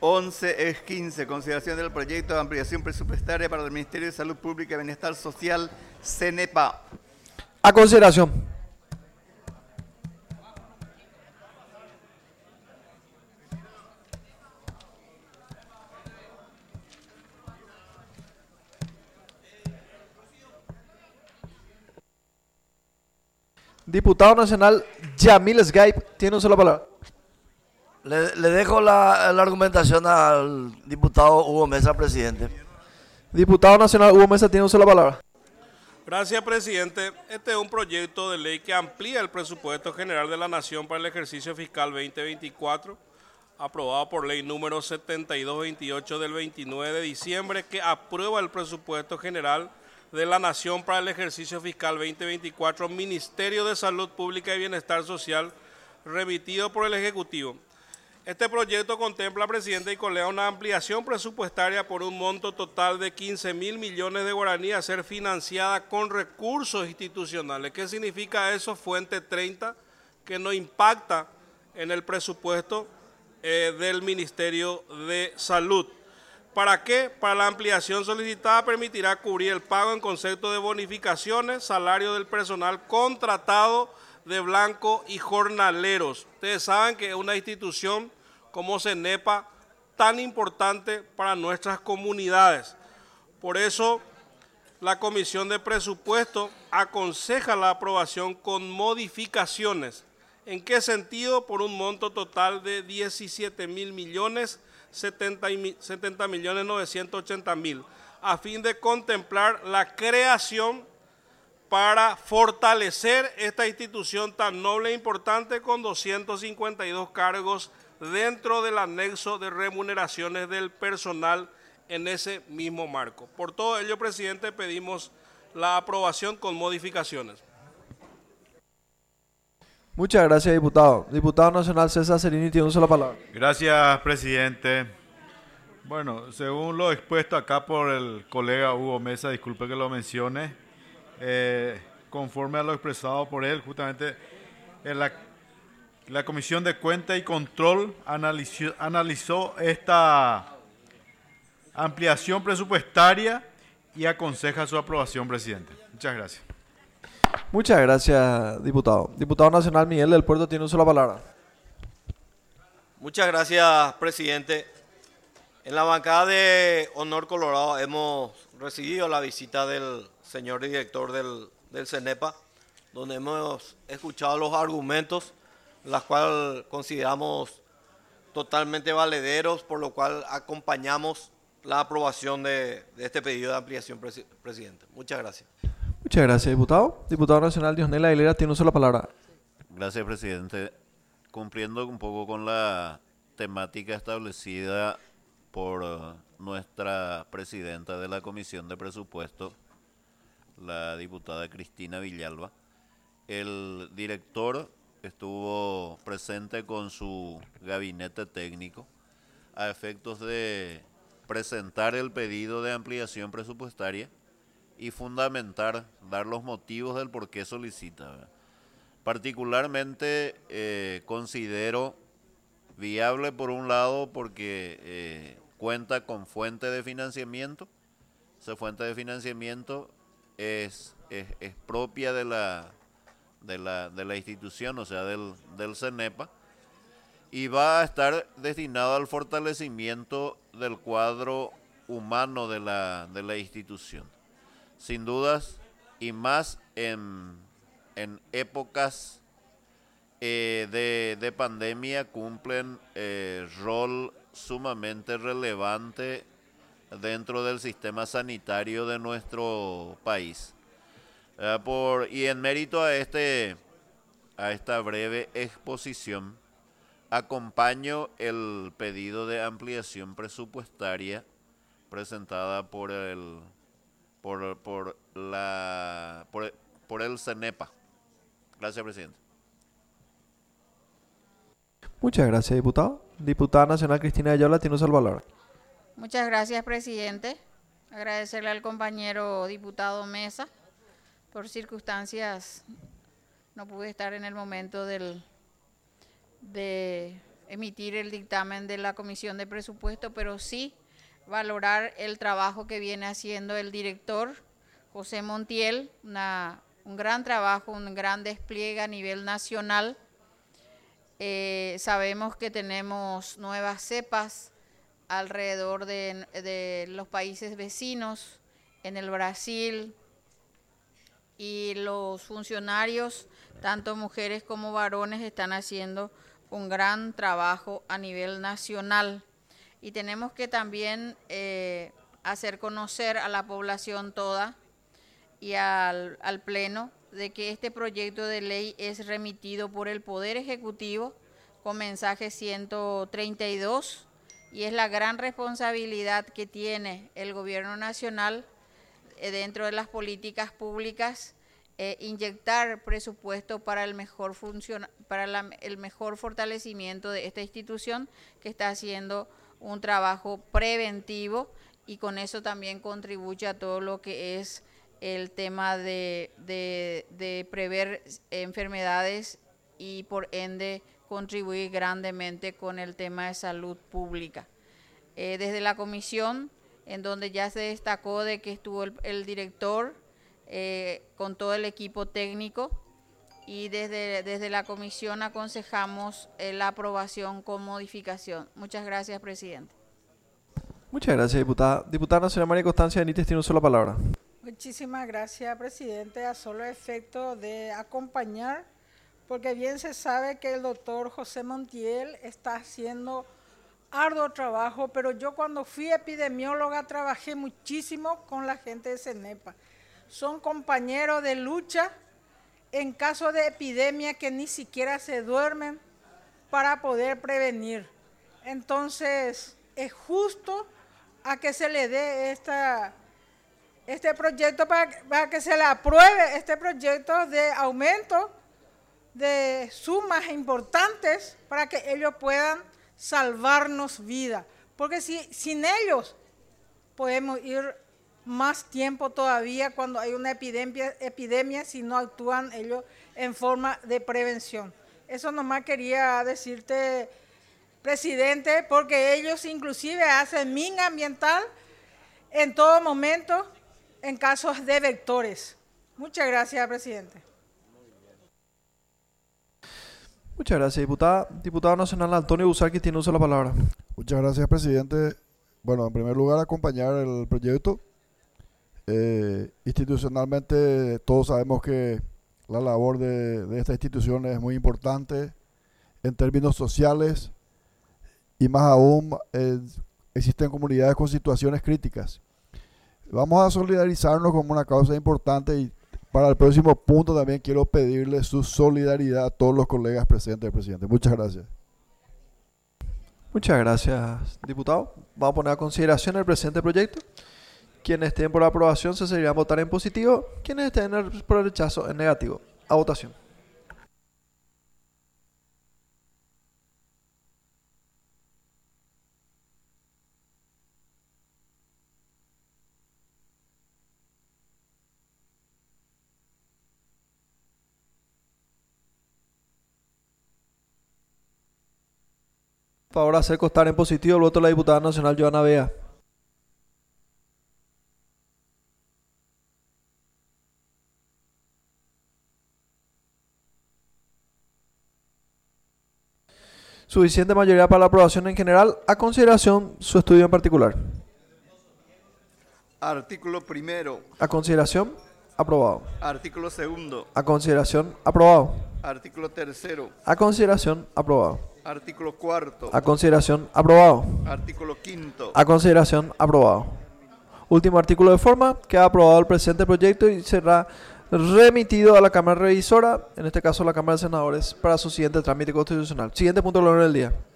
11 es 15. Consideración del proyecto de ampliación presupuestaria para el Ministerio de Salud Pública y Bienestar Social, CENEPA. A consideración. Diputado Nacional Yamil Sgaip, tiene una sola palabra. Le dejo la argumentación al diputado Hugo Mesa, presidente. Diputado Nacional Hugo Mesa, tiene una sola palabra. Gracias, presidente. Este es un proyecto de ley que amplía el presupuesto general de la Nación para el ejercicio fiscal 2024, aprobado por ley número 7228 del 29 de diciembre, que aprueba el presupuesto general de la Nación para el ejercicio fiscal 2024, Ministerio de Salud Pública y Bienestar Social, remitido por el Ejecutivo. Este proyecto contempla, presidente y colega, una ampliación presupuestaria por un monto total de 15.000 millones de guaraníes a ser financiada con recursos institucionales. ¿Qué significa eso? Fuente 30, que no impacta en el presupuesto del Ministerio de Salud. ¿Para qué? Para la ampliación solicitada permitirá cubrir el pago en concepto de bonificaciones, salario del personal contratado de blanco y jornaleros. Ustedes saben que es una institución como CENEPA tan importante para nuestras comunidades. Por eso, la Comisión de Presupuesto aconseja la aprobación con modificaciones. ¿En qué sentido? Por un monto total de 17.000 millones, 70.980.000, a fin de contemplar la creación para fortalecer esta institución tan noble e importante con 252 cargos dentro del anexo de remuneraciones del personal en ese mismo marco. Por todo ello, presidente, pedimos la aprobación con modificaciones. Muchas gracias, diputado. Diputado Nacional César Cerini, tiene una sola palabra. Gracias, presidente. Bueno, según lo expuesto acá por el colega Hugo Mesa, disculpe que lo mencione, conforme a lo expresado por él, justamente la Comisión de Cuenta y Control analizó esta ampliación presupuestaria y aconseja su aprobación, presidente. Muchas gracias. Muchas gracias, diputado. Diputado Nacional Miguel del Puerto, tiene una sola palabra. Muchas gracias, presidente. En la bancada de Honor Colorado hemos recibido la visita del señor director del CENEPA, donde hemos escuchado los argumentos, los cuales consideramos totalmente valederos, por lo cual acompañamos la aprobación de este pedido de ampliación, presidente. Muchas gracias. Muchas gracias, diputado. Diputado Nacional Diosnel Aguilera, tiene una sola palabra. Gracias, presidente. Cumpliendo un poco con la temática establecida por nuestra presidenta de la Comisión de Presupuesto, la diputada Cristina Villalba, el director estuvo presente con su gabinete técnico a efectos de presentar el pedido de ampliación presupuestaria y fundamentar, dar los motivos del por qué solicita, ¿verdad? Particularmente considero viable por un lado porque cuenta con fuente de financiamiento. Esa fuente de financiamiento es propia de la institución, o sea, del CENEPA, y va a estar destinado al fortalecimiento del cuadro humano de la institución. Sin dudas, y más en épocas de pandemia, cumplen rol sumamente relevante dentro del sistema sanitario de nuestro país. Y en mérito a esta breve exposición, acompaño el pedido de ampliación presupuestaria presentada por el CENEPA. Gracias, presidente. Muchas gracias, diputado. Diputada Nacional Cristina Ayala, tiene una sola palabra. Muchas gracias, presidente. Agradecerle al compañero diputado Mesa. Por circunstancias no pude estar en el momento de emitir el dictamen de la Comisión de Presupuesto, pero sí valorar el trabajo que viene haciendo el director José Montiel, un gran trabajo, un gran despliegue a nivel nacional. Sabemos que tenemos nuevas cepas alrededor de los países vecinos, en el Brasil, y los funcionarios, tanto mujeres como varones, están haciendo un gran trabajo a nivel nacional. Y tenemos que también hacer conocer a la población toda y al Pleno de que este proyecto de ley es remitido por el Poder Ejecutivo con mensaje 132, y es la gran responsabilidad que tiene el Gobierno Nacional dentro de las políticas públicas, inyectar presupuesto para el mejor el mejor fortalecimiento de esta institución, que está haciendo un trabajo preventivo, y con eso también contribuye a todo lo que es el tema de prever enfermedades y por ende contribuir grandemente con el tema de salud pública. Desde la comisión, en donde ya se destacó de que estuvo el director con todo el equipo técnico, y desde la comisión aconsejamos la aprobación con modificación. Muchas gracias, presidente. Muchas gracias, diputada. Diputada nacional María Constancia Benítez tiene una sola palabra. Muchísimas gracias, presidente. A solo efecto de acompañar, porque bien se sabe que el doctor José Montiel está haciendo arduo trabajo, pero yo cuando fui epidemióloga trabajé muchísimo con la gente de CENEPA. Son compañeros de lucha en caso de epidemia que ni siquiera se duermen para poder prevenir. Entonces, es justo a que se le dé este proyecto para que se le apruebe este proyecto de aumento de sumas importantes para que ellos puedan salvarnos vida, porque sin ellos podemos ir más tiempo todavía cuando hay una epidemia si no actúan ellos en forma de prevención. Eso nomás quería decirte, presidente, porque ellos inclusive hacen minga ambiental en todo momento en casos de vectores. Muchas gracias, presidente. Muchas gracias, diputada. Diputado nacional Antonio Busarqui tiene uso de la palabra. Muchas gracias, presidente. Bueno, en primer lugar, acompañar el proyecto. Institucionalmente, todos sabemos que la labor de esta institución es muy importante en términos sociales, y más aún existen comunidades con situaciones críticas. Vamos a solidarizarnos como una causa importante, y para el próximo punto también quiero pedirle su solidaridad a todos los colegas presentes, presidente. Muchas gracias. Muchas gracias, diputado. Vamos a poner a consideración el presente proyecto. Quienes estén por la aprobación se seguirán a votar en positivo. Quienes estén por el rechazo en negativo. A votación. Por favor, hacer constar en positivo el voto de la diputada nacional Joana Bea. Suficiente mayoría para la aprobación en general. A consideración su estudio en particular. Artículo primero. A consideración, aprobado. Artículo segundo. A consideración, aprobado. Artículo tercero. A consideración, aprobado. Artículo cuarto. A consideración, aprobado. Artículo quinto. A consideración, aprobado. Último artículo de forma. Queda aprobado el presente proyecto y será remitido a la Cámara Revisora, en este caso la Cámara de Senadores, para su siguiente trámite constitucional. Siguiente punto del orden del día.